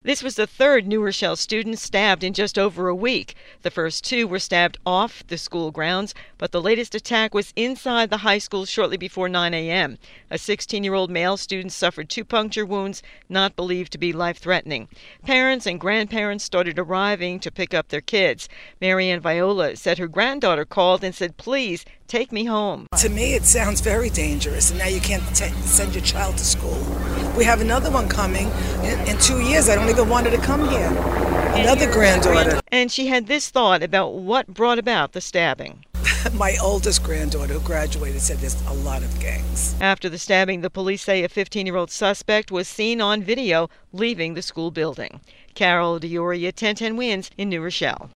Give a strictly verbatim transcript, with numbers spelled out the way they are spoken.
This was the third New Rochelle student stabbed in just over a week. The first two were stabbed off the school grounds, but the latest attack was inside the high school shortly before nine a.m. A sixteen-year-old male student suffered two puncture wounds, not believed to be life-threatening. Parents and grandparents started arriving to pick up their kids. Marianne Viola said her granddaughter called and said, "Please, take me home." To me, it sounds very dangerous, and now you can't t- send your child to school. We have another one coming in, in two years. I don't even want her to come here. Another granddaughter. And she had this thought about what brought about the stabbing. My oldest granddaughter, who graduated, said there's a lot of gangs. After the stabbing, the police say a fifteen-year-old suspect was seen on video leaving the school building. Carol D'Oria, ten ten Wins in New Rochelle.